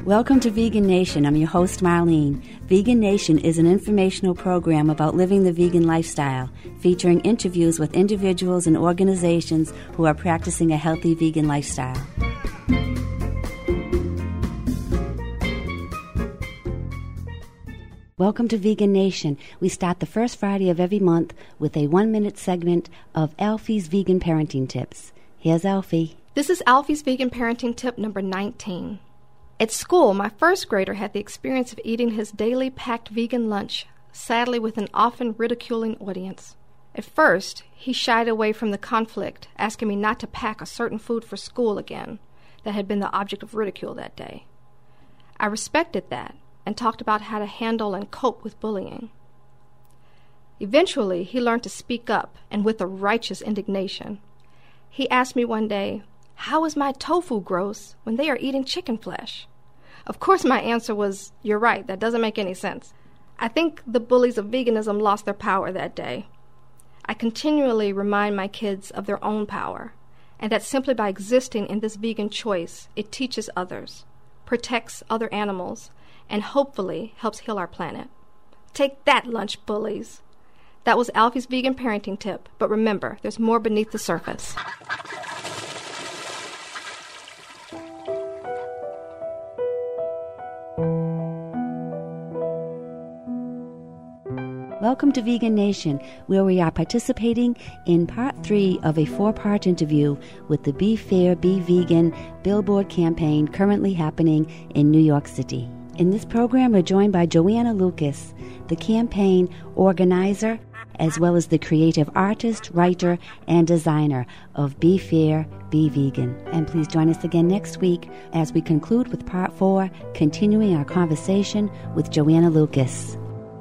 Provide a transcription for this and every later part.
Welcome to Vegan Nation. I'm your host, Marlene. Vegan Nation is an informational program about living the vegan lifestyle, featuring interviews with individuals and organizations who are practicing a healthy vegan lifestyle. Welcome to Vegan Nation. We start the first Friday of every month with a 1-minute segment of Alfie's Vegan Parenting Tips. Here's Alfie. This is Alfie's Vegan Parenting Tip number 19. At school, my first grader had the experience of eating his daily packed vegan lunch, sadly with an often ridiculing audience. At first, he shied away from the conflict, asking me not to pack a certain food for school again that had been the object of ridicule that day. I respected that and talked about how to handle and cope with bullying. Eventually, he learned to speak up, and with a righteous indignation. He asked me one day, "How is my tofu gross when they are eating chicken flesh?" Of course, my answer was, "You're right, that doesn't make any sense." I think the bullies of veganism lost their power that day. I continually remind my kids of their own power, and that simply by existing in this vegan choice, it teaches others, protects other animals, and hopefully helps heal our planet. Take that, lunch bullies. That was Alfie's Vegan Parenting Tip, but remember, there's more beneath the surface. Welcome to Vegan Nation, where we are participating in part 3 of a 4-part interview with the Be Fair, Be Vegan billboard campaign currently happening in New York City. In this program, we're joined by Joanna Lucas, the campaign organizer, as well as the creative artist, writer, and designer of Be Fair, Be Vegan. And please join us again next week as we conclude with part 4, continuing our conversation with Joanna Lucas.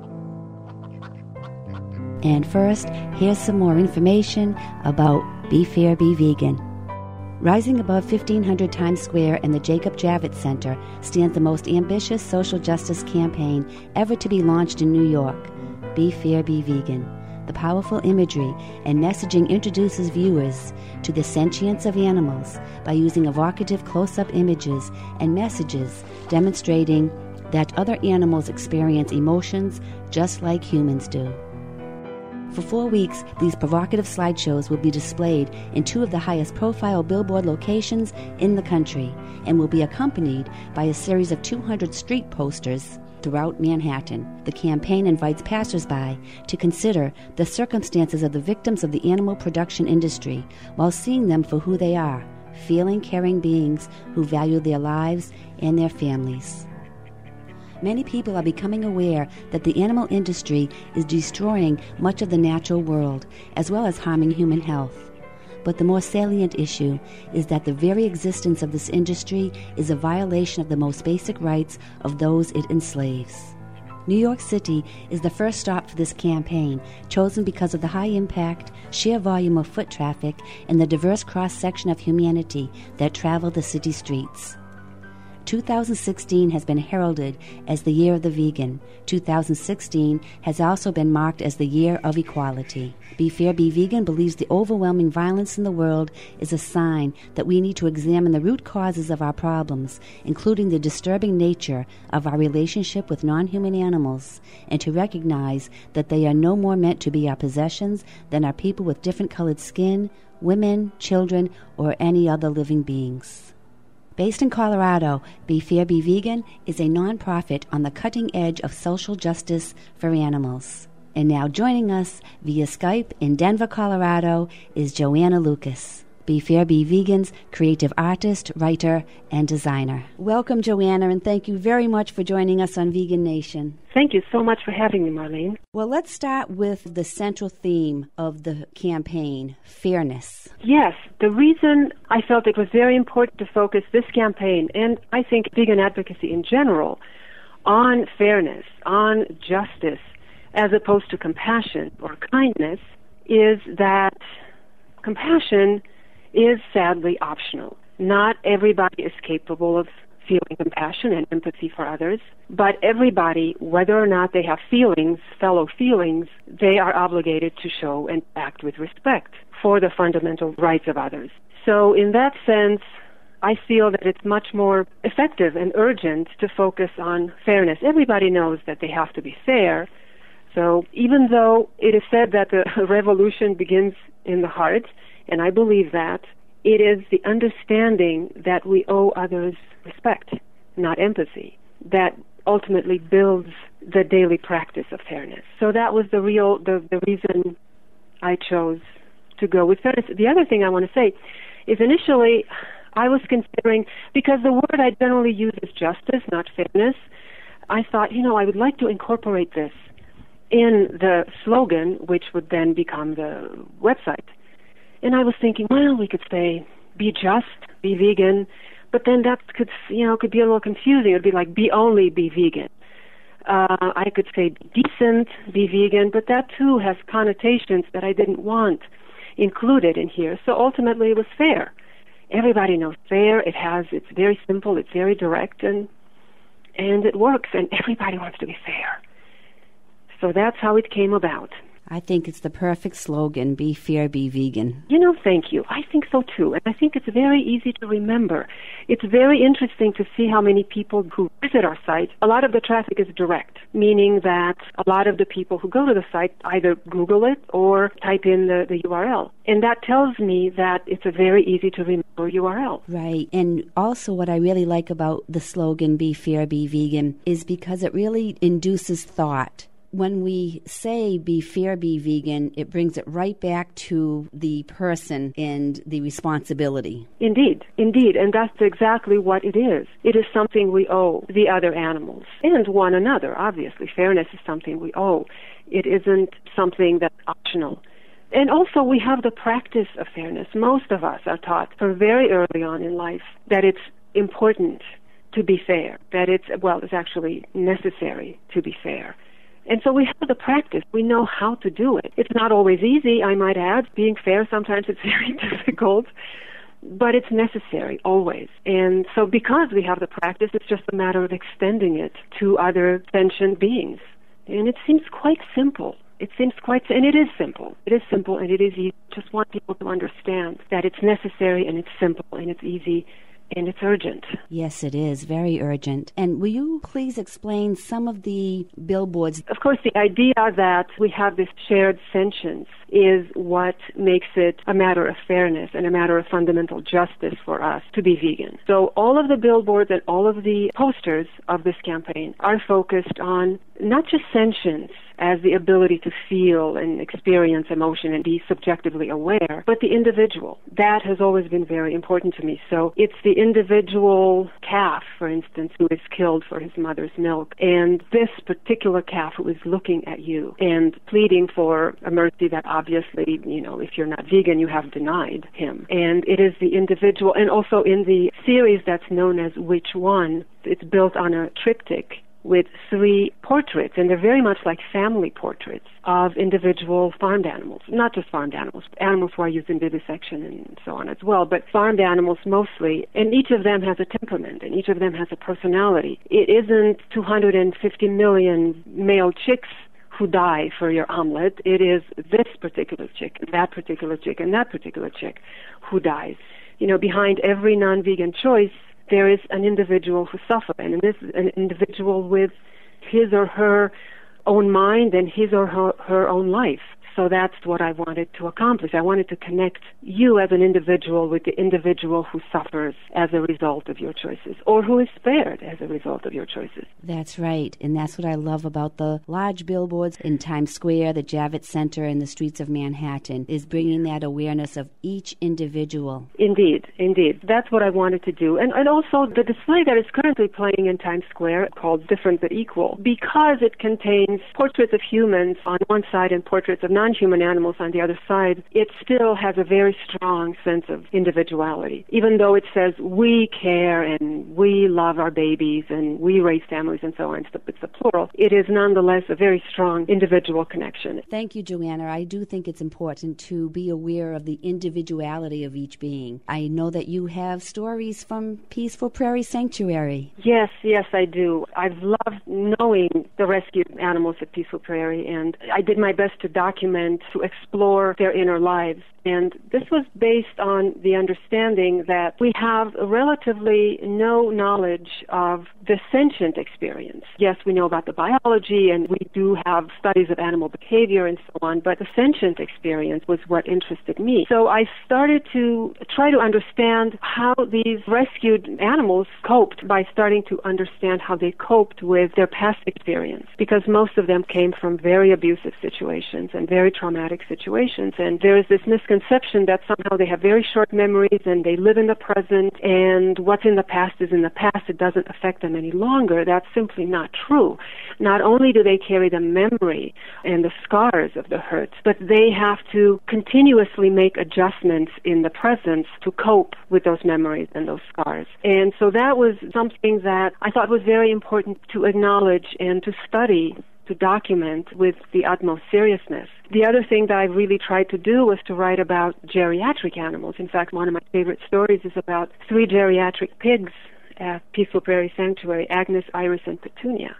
And first, here's some more information about Be Fair, Be Vegan. Rising above 1500 Times Square and the Jacob Javits Center stands the most ambitious social justice campaign ever to be launched in New York, Be Fair, Be Vegan. The powerful imagery and messaging introduces viewers to the sentience of animals by using evocative close-up images and messages demonstrating that other animals experience emotions just like humans do. For 4 weeks, these provocative slideshows will be displayed in 2 of the highest profile billboard locations in the country and will be accompanied by a series of 200 street posters throughout Manhattan. The campaign invites passersby to consider the circumstances of the victims of the animal production industry while seeing them for who they are, feeling, caring beings who value their lives and their families. Many people are becoming aware that the animal industry is destroying much of the natural world, as well as harming human health. But the more salient issue is that the very existence of this industry is a violation of the most basic rights of those it enslaves. New York City is the first stop for this campaign, chosen because of the high impact, sheer volume of foot traffic, and the diverse cross-section of humanity that travel the city streets. 2016 has been heralded as the Year of the Vegan. 2016 has also been marked as the Year of Equality. Be Fair, Be Vegan believes the overwhelming violence in the world is a sign that we need to examine the root causes of our problems, including the disturbing nature of our relationship with non-human animals, and to recognize that they are no more meant to be our possessions than are people with different colored skin, women, children, or any other living beings. Based in Colorado, Be Fair, Be Vegan is a nonprofit on the cutting edge of social justice for animals. And now joining us via Skype in Denver, Colorado, is Joanna Lucas, Be Fair, Be Vegan's creative artist, writer, and designer. Welcome, Joanna, and thank you very much for joining us on Vegan Nation. Thank you so much for having me, Marlene. Well, let's start with the central theme of the campaign, fairness. Yes, the reason I felt it was very important to focus this campaign, and I think vegan advocacy in general, on fairness, on justice, as opposed to compassion or kindness, is that compassion is sadly optional. Not everybody is capable of feeling compassion and empathy for others, but everybody, whether or not they have feelings, fellow feelings, they are obligated to show and act with respect for the fundamental rights of others. So in that sense, I feel that it's much more effective and urgent to focus on fairness. Everybody knows that they have to be fair. So even though it is said that the revolution begins in the heart, and I believe that, it is the understanding that we owe others respect, not empathy, that ultimately builds the daily practice of fairness. So that was the reason I chose to go with fairness. The other thing I want to say is initially I was considering, because the word I generally use is justice, not fairness, I thought, I would like to incorporate this in the slogan, which would then become the website. And I was thinking, well, we could say, be just, be vegan, but then that could be a little confusing. It would be like, be vegan. I could say, be decent, be vegan, but that too has connotations that I didn't want included in here. So ultimately it was fair. Everybody knows fair. It's very simple, it's very direct, and it works, and everybody wants to be fair. So that's how it came about. I think it's the perfect slogan, be fair, be vegan. Thank you. I think so too. And I think it's very easy to remember. It's very interesting to see how many people who visit our site, a lot of the traffic is direct, meaning that a lot of the people who go to the site either Google it or type in the URL. And that tells me that it's a very easy to remember URL. Right. And also what I really like about the slogan, be fair, be vegan, is because it really induces thought. When we say be fair, be vegan, it brings it right back to the person and the responsibility. Indeed. And that's exactly what it is. It is something we owe the other animals and one another. Obviously, fairness is something we owe. It isn't something that's optional. And also, we have the practice of fairness. Most of us are taught from very early on in life that it's important to be fair, that it's actually necessary to be fair. And so we have the practice. We know how to do it. It's not always easy, I might add. Being fair, sometimes it's very difficult, but it's necessary, always. And so because we have the practice, it's just a matter of extending it to other sentient beings. And it seems quite simple. And it is simple. It is simple and it is easy. I just want people to understand that it's necessary and it's simple and it's easy and it's urgent. Yes, it is. Very urgent. And will you please explain some of the billboards? Of course, the idea that we have this shared sentience is what makes it a matter of fairness and a matter of fundamental justice for us to be vegan. So all of the billboards and all of the posters of this campaign are focused on not just sentience as the ability to feel and experience emotion and be subjectively aware, but the individual. That has always been very important to me. So it's the individual calf, for instance, who is killed for his mother's milk, and this particular calf who is looking at you and pleading for a mercy that obviously, if you're not vegan, you have denied him. And it is the individual, and also in the series that's known as Which One, it's built on a triptych with 3 portraits, and they're very much like family portraits of individual farmed animals. Not just farmed animals, animals who are used in vivisection and so on as well, but farmed animals mostly, and each of them has a temperament, and each of them has a personality. It isn't 250 million male chicks who die for your omelet. It is this particular chick, and that particular chick, and that particular chick who dies. Behind every non-vegan choice, there is an individual who suffers, and this is an individual with his or her own mind and his or her own life. So that's what I wanted to accomplish. I wanted to connect you as an individual with the individual who suffers as a result of your choices, or who is spared as a result of your choices. That's right, and that's what I love about the large billboards in Times Square, the Javits Center, and the streets of Manhattan, is bringing that awareness of each individual. Indeed. That's what I wanted to do. And also the display that is currently playing in Times Square, called Different But Equal, because it contains portraits of humans on one side and portraits of non-human animals on the other side, it still has a very strong sense of individuality. Even though it says we care and we love our babies and we raise families and so on, it's a plural, it is nonetheless a very strong individual connection. Thank you, Joanna. I do think it's important to be aware of the individuality of each being. I know that you have stories from Peaceful Prairie Sanctuary. Yes, I do. I've loved knowing the rescued animals at Peaceful Prairie, and I did my best to document document, to explore their inner lives. And this was based on the understanding that we have relatively no knowledge of the sentient experience. Yes, we know about the biology, and we do have studies of animal behavior and so on, but the sentient experience was what interested me. So I started to try to understand how these rescued animals coped by starting to understand how they coped with their past experience, because most of them came from very abusive situations and very traumatic situations, and there is this misconception that somehow they have very short memories and they live in the present, and what's in the past is in the past. It doesn't affect them any longer. That's simply not true. Not only do they carry the memory and the scars of the hurts, but they have to continuously make adjustments in the present to cope with those memories and those scars. And so that was something that I thought was very important to acknowledge and to study, to document with the utmost seriousness. The other thing that I really tried to do was to write about geriatric animals. In fact, one of my favorite stories is about 3 geriatric pigs at Peaceful Prairie Sanctuary, Agnes, Iris, and Petunia.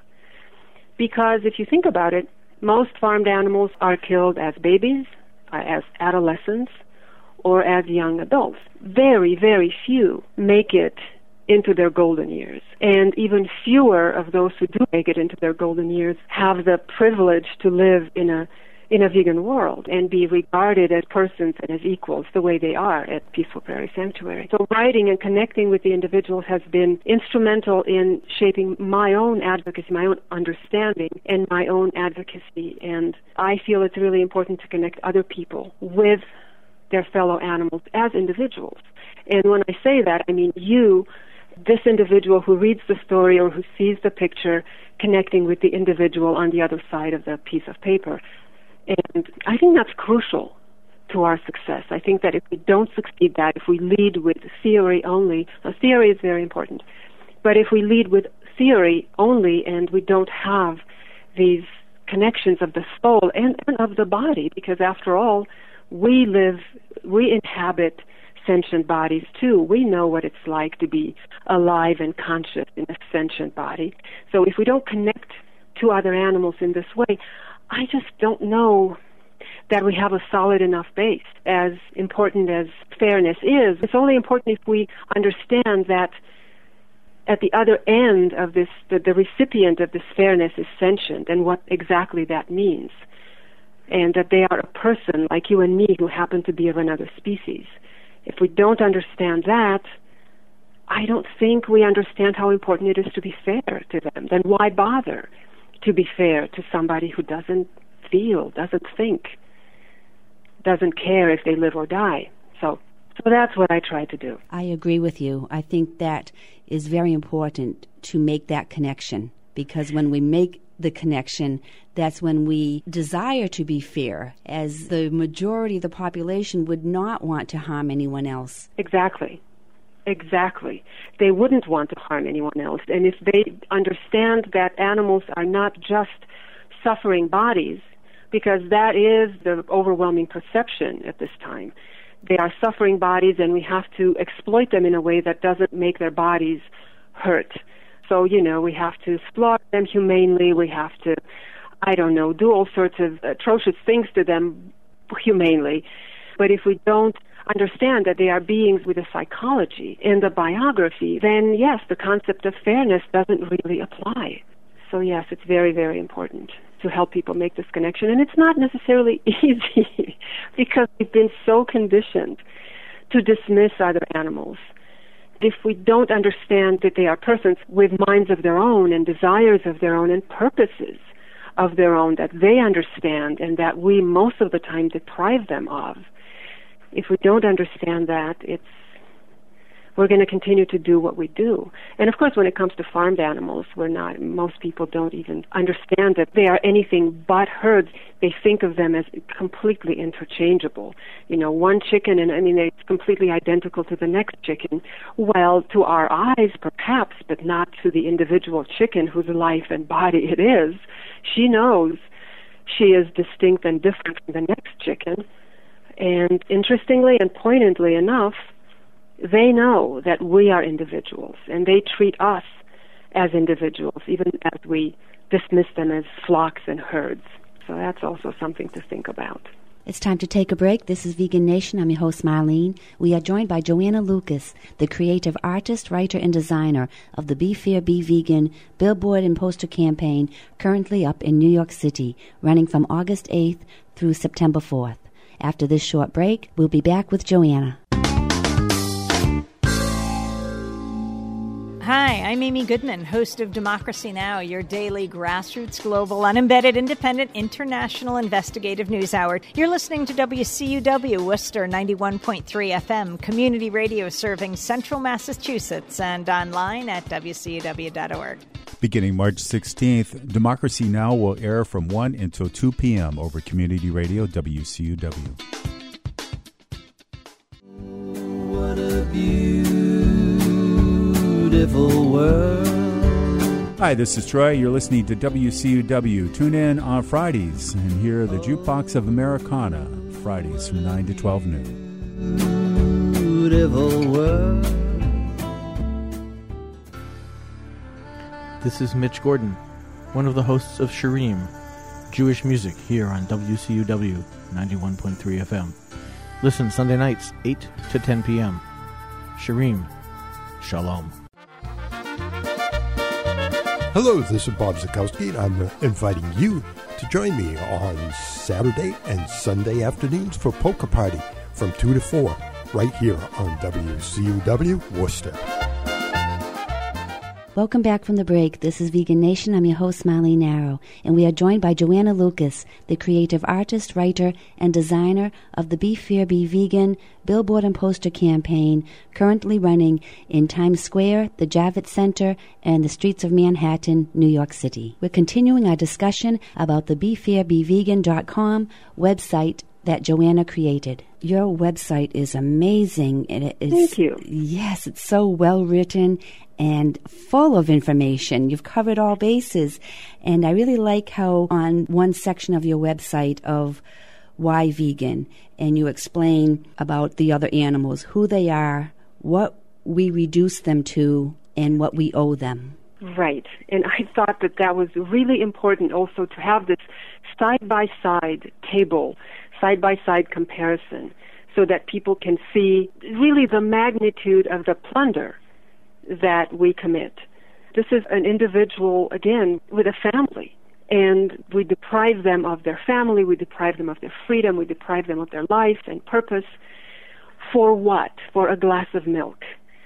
Because if you think about it, most farmed animals are killed as babies, as adolescents, or as young adults. Very, very few make it into their golden years. And even fewer of those who do make it into their golden years have the privilege to live in a vegan world and be regarded as persons and as equals the way they are at Peaceful Prairie Sanctuary. So writing and connecting with the individuals has been instrumental in shaping my own advocacy, my own understanding, and my own advocacy. And I feel it's really important to connect other people with their fellow animals as individuals. And when I say that, I mean you, this individual who reads the story or who sees the picture, connecting with the individual on the other side of the piece of paper. And I think that's crucial to our success. I think that if we don't succeed that, if we lead with theory only, theory is very important, but if we lead with theory only and we don't have these connections of the soul and of the body, because after all, we inhabit sentient bodies too. We know what it's like to be alive and conscious in a sentient body. So if we don't connect to other animals in this way, I just don't know that we have a solid enough base. As important as fairness is, it's only important if we understand that at the other end of this, the recipient of this fairness is sentient, and what exactly that means, and that they are a person like you and me who happen to be of another species. If we don't understand that, I don't think we understand how important it is to be fair to them. Then why bother to be fair to somebody who doesn't feel, doesn't think, doesn't care if they live or die? So that's what I try to do. I agree with you. I think that is very important to make that connection, because when we make the connection, that's when we desire to be fair, as the majority of the population would not want to harm anyone else. Exactly. They wouldn't want to harm anyone else. And if they understand that animals are not just suffering bodies, because that is the overwhelming perception at this time. They are suffering bodies, and we have to exploit them in a way that doesn't make their bodies hurt. So, we have to slaughter them humanely. We have to, do all sorts of atrocious things to them humanely. But if we don't understand that they are beings with a psychology and a biography, then yes, the concept of fairness doesn't really apply. So yes, it's very, very important to help people make this connection. And it's not necessarily easy because we've been so conditioned to dismiss other animals. If we don't understand that they are persons with minds of their own and desires of their own and purposes of their own that they understand and that we most of the time deprive them of, if we don't understand that, we're going to continue to do what we do. And of course, when it comes to farmed animals, most people don't even understand that they are anything but herds. They think of them as completely interchangeable. One chicken, and it's completely identical to the next chicken. Well, to our eyes, perhaps, but not to the individual chicken whose life and body it is. She knows she is distinct and different from the next chicken. And interestingly and poignantly enough, they know that we are individuals, and they treat us as individuals, even as we dismiss them as flocks and herds. So that's also something to think about. It's time to take a break. This is Vegan Nation. I'm your host, Marlene. We are joined by Joanna Lucas, the creative artist, writer, and designer of the Be Fair, Be Vegan billboard and poster campaign, currently up in New York City, running from August 8th through September 4th. After this short break, we'll be back with Joanna. Hi, I'm Amy Goodman, host of Democracy Now!, your daily grassroots, global, unembedded, independent, international investigative news hour. You're listening to WCUW, Worcester 91.3 FM, community radio serving central Massachusetts, and online at WCUW.org. Beginning March 16th, Democracy Now! Will air from 1 until 2 p.m. over community radio WCUW. What a beautiful world. Hi, this is Troy. You're listening to WCUW. Tune in on Fridays and hear the Jukebox of Americana, Fridays from 9 to 12 noon. Beautiful world. This is Mitch Gordon, one of the hosts of Shurim, Jewish music here on WCUW 91.3 FM. Listen Sunday nights, 8 to 10 p.m. Shurim, Shalom. Hello, this is Bob Zakowski, and I'm inviting you to join me on Saturday and Sunday afternoons for Polka Party from 2 to 4, right here on WCUW Worcester. Welcome back from the break. This is Vegan Nation. I'm your host, Marlene Narrow, and we are joined by Joanna Lucas, the creative artist, writer, and designer of the Be Fair, Be Vegan billboard and poster campaign, currently running in Times Square, the Javits Center, and the streets of Manhattan, New York City. We're continuing our discussion about the BeFairBeVegan.com website that Joanna created. Your website is amazing. And it is, Thank you. Yes, it's so well written and full of information. You've covered all bases. And I really like how on one section of your website of why vegan, and you explain about the other animals, who they are, what we reduce them to, and what we owe them. Right. And I thought that that was really important also to have this side-by-side table, side-by-side comparison, so that people can see really the magnitude of the plunder that we commit. This is an individual, again, with a family, and we deprive them of their family, we deprive them of their freedom, we deprive them of their life and purpose. For what? For a glass of milk,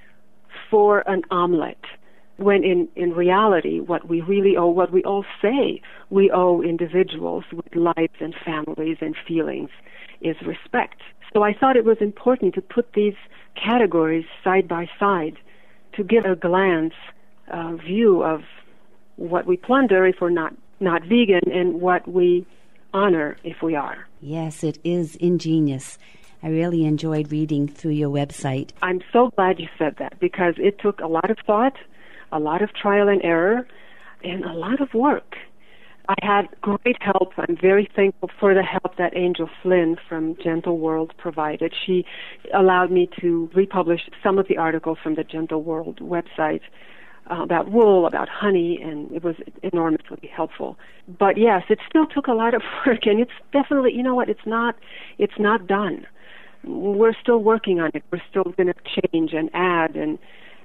for an omelet, when in reality what we really owe, what we all say we owe individuals with lives and families and feelings, is respect. So I thought it was important to put these categories side by side to give a glance view of what we plunder if we're not vegan and what we honor if we are. Yes, it is ingenious. I really enjoyed reading through your website. I'm so glad you said that, because it took a lot of thought, a lot of trial and error, and a lot of work. I had great help. I'm very thankful for the help that Angel Flynn from Gentle World provided. She allowed me to republish some of the articles from the Gentle World website about wool, about honey, and it was enormously helpful. But yes, it still took a lot of work, and it's definitely, you know what, it's not done. We're still working on it. We're still going to change and add and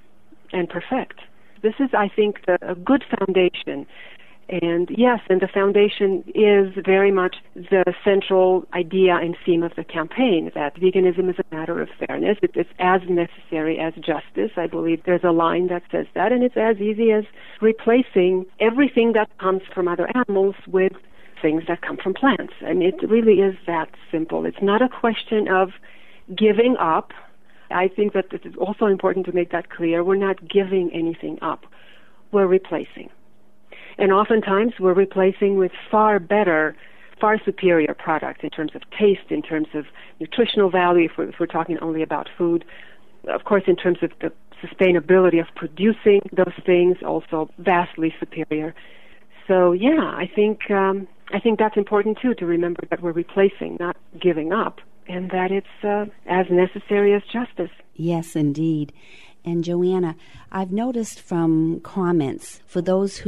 perfect. This is, I think, a good foundation. And yes, and the foundation is very much the central idea and theme of the campaign, that veganism is a matter of fairness. It is as necessary as justice. I believe there's a line that says that, and it's as easy as replacing everything that comes from other animals with things that come from plants. And it really is that simple. It's not a question of giving up. I think that it is also important to make that clear. We're not giving anything up. We're replacing. And oftentimes we're replacing with far better, far superior products in terms of taste, in terms of nutritional value, if we're talking only about food. Of course, in terms of the sustainability of producing those things, also vastly superior. So, yeah, I think that's important, too, to remember that we're replacing, not giving up, and that it's as necessary as justice. Yes, indeed. And Joanna, I've noticed from comments, for those who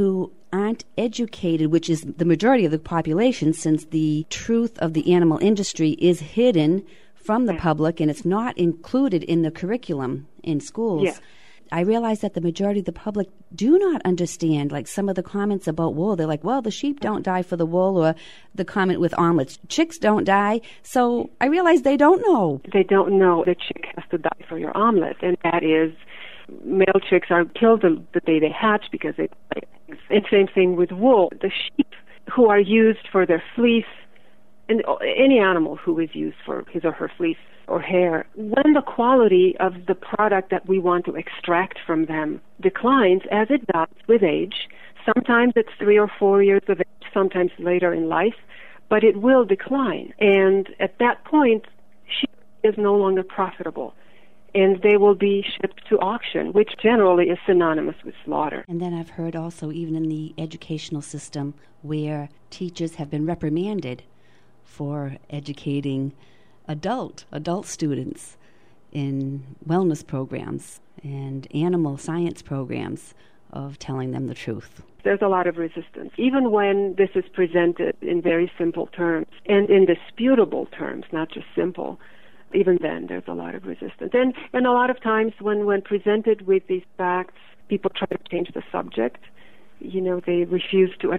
aren't educated, which is the majority of the population, since the truth of the animal industry is hidden from the public and it's not included in the curriculum in schools. Yeah. I realize that the majority of the public do not understand, like some of the comments about wool. They're like, well, the sheep don't die for the wool, or the comment with omelets, chicks don't die. So I realize they don't know. They don't know the chick has to die for your omelet, and that is male chicks are killed the day they hatch because they lay eggs. And same thing with wool. The sheep who are used for their fleece, and any animal who is used for his or her fleece or hair, when the quality of the product that we want to extract from them declines, as it does with age, sometimes it's 3 or 4 years of age, sometimes later in life, but it will decline. And at that point, sheep is no longer profitable, and they will be shipped to auction, which generally is synonymous with slaughter. And then I've heard also, even in the educational system, where teachers have been reprimanded for educating adult students in wellness programs and animal science programs of telling them the truth. There's a lot of resistance, even when this is presented in very simple terms and indisputable terms, not just simple. Even then, there's a lot of resistance. And a lot of times when presented with these facts, people try to change the subject. You know, they refuse to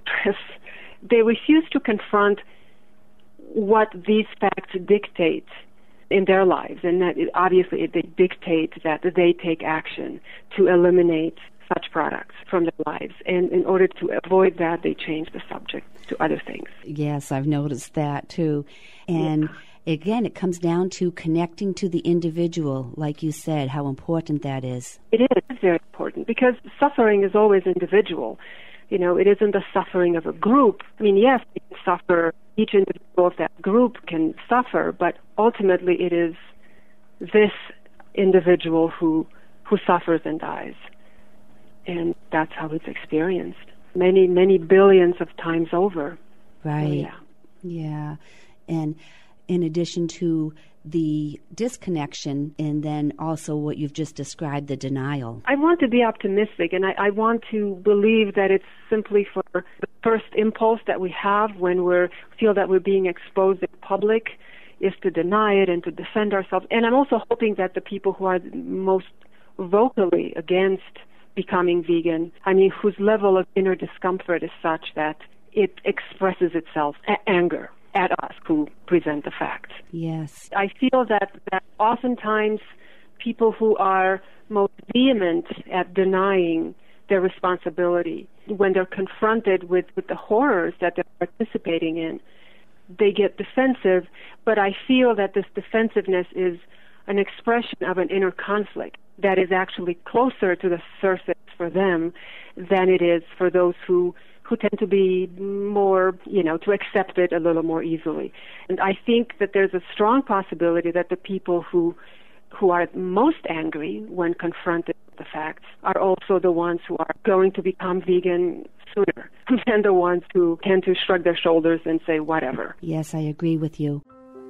confront what these facts dictate in their lives, and that obviously they dictate that they take action to eliminate such products from their lives. And in order to avoid that, they change the subject to other things. Yes, I've noticed that too. And again, it comes down to connecting to the individual, like you said, how important that is. It is very important, because suffering is always individual. You know, it isn't the suffering of a group. I mean, yes, we can suffer. Each individual of that group can suffer, but ultimately it is this individual who suffers and dies. And that's how it's experienced many, many billions of times over. Right. So, yeah. And in addition to the disconnection, and then also what you've just described, the denial. I want to be optimistic, and I want to believe that it's simply for the first impulse that we have when we feel that we're being exposed in public is to deny it and to defend ourselves. And I'm also hoping that the people who are most vocally against becoming vegan, I mean, whose level of inner discomfort is such that it expresses itself anger at us who present the facts. Yes. I feel that oftentimes people who are most vehement at denying their responsibility, when they're confronted with the horrors that they're participating in, they get defensive, but I feel that this defensiveness is an expression of an inner conflict that is actually closer to the surface for them than it is for those who tend to be more, to accept it a little more easily. And I think that there's a strong possibility that the people who are most angry when confronted with the facts are also the ones who are going to become vegan sooner than the ones who tend to shrug their shoulders and say whatever. Yes, I agree with you.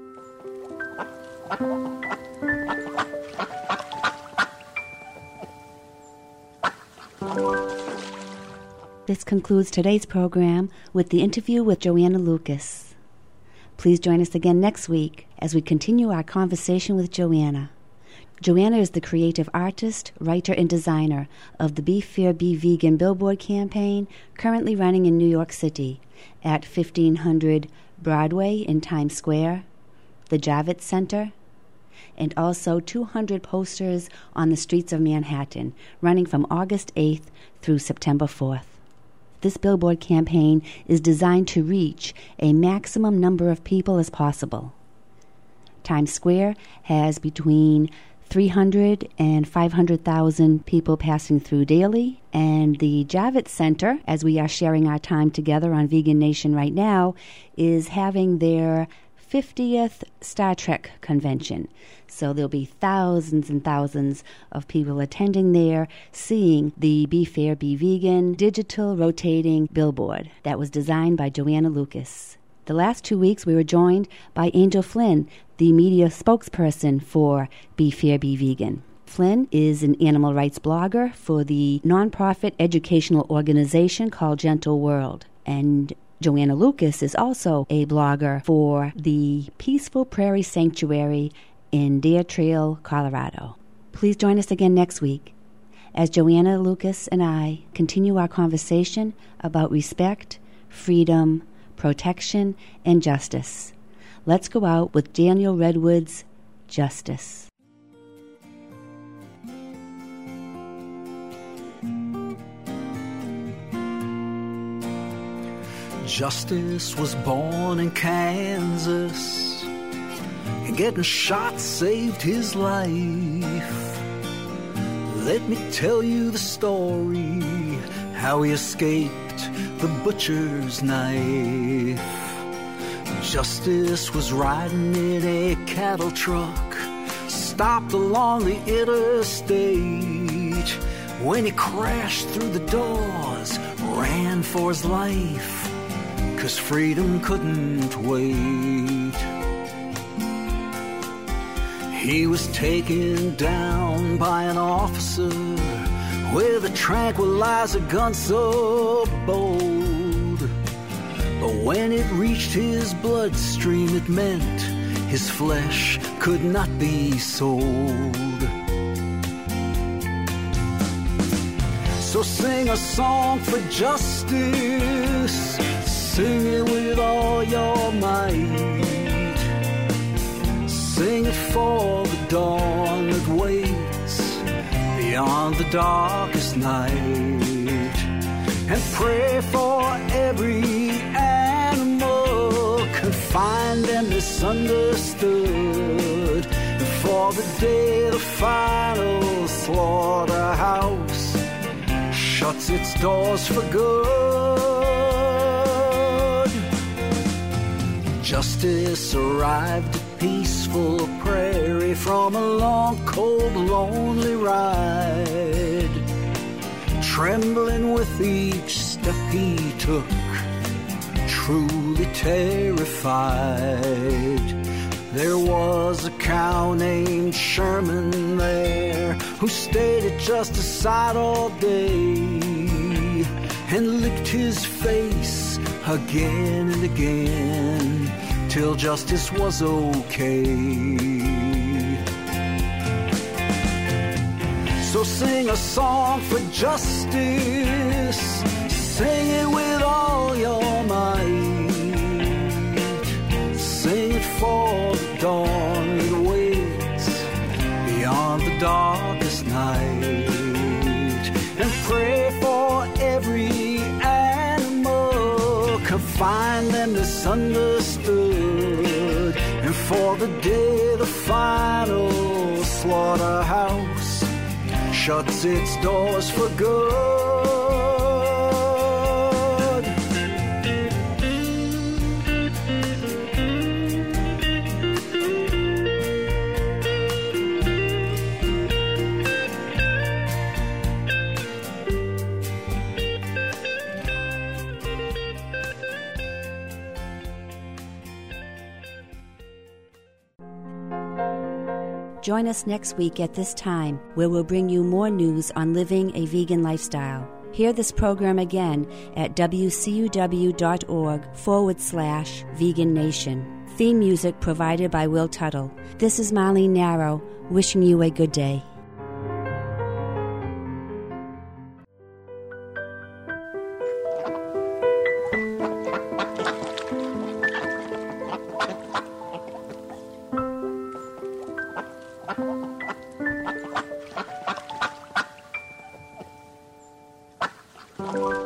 This concludes today's program with the interview with Joanna Lucas. Please join us again next week as we continue our conversation with Joanna. Joanna is the creative artist, writer, and designer of the Be Fair, Be Vegan billboard campaign currently running in New York City at 1500 Broadway in Times Square, the Javits Center, and also 200 posters on the streets of Manhattan running from August 8th through September 4th. This billboard campaign is designed to reach a maximum number of people as possible. Times Square has between 300 and 500,000 people passing through daily, and the Javits Center, as we are sharing our time together on Vegan Nation right now, is having their 50th Star Trek convention. So there'll be thousands and thousands of people attending there, seeing the Be Fair, Be Vegan digital rotating billboard that was designed by Joanna Lucas. The last 2 weeks we were joined by Angel Flynn, the media spokesperson for Be Fair, Be Vegan. Flynn is an animal rights blogger for the nonprofit educational organization called Gentle World. And Joanna Lucas is also a blogger for the Peaceful Prairie Sanctuary in Deer Trail, Colorado. Please join us again next week as Joanna Lucas and I continue our conversation about respect, freedom, protection, and justice. Let's go out with Daniel Redwood's Justice. Justice was born in Kansas, and getting shot saved his life. Let me tell you the story, how he escaped the butcher's knife. Justice was riding in a cattle truck, stopped along the interstate, when he crashed through the doors, ran for his life, 'cause freedom couldn't wait. He was taken down by an officer with a tranquilizer gun so bold. But when it reached his bloodstream, it meant his flesh could not be sold. So sing a song for justice, sing it with all your might. Sing it for the dawn that waits beyond the darkest night. And pray for every animal confined and misunderstood. And for the day the final slaughterhouse shuts its doors for good. Justice arrived at peaceful prairie from a long, cold, lonely ride. Trembling with each step he took, truly terrified. There was a cow named Sherman there, who stayed at Justice side all day and licked his face again and again till Justice was okay. So sing a song for justice, sing it with all your might. Sing it for the dawn that waits beyond the darkest night. And pray for every animal confined and misunderstood. And for the day the final slaughterhouse shuts its doors for good. Join us next week at this time, where we'll bring you more news on living a vegan lifestyle. Hear this program again at wcuw.org/Vegan Nation. Theme music provided by Will Tuttle. This is Marlene Narrow, wishing you a good day. Thank you.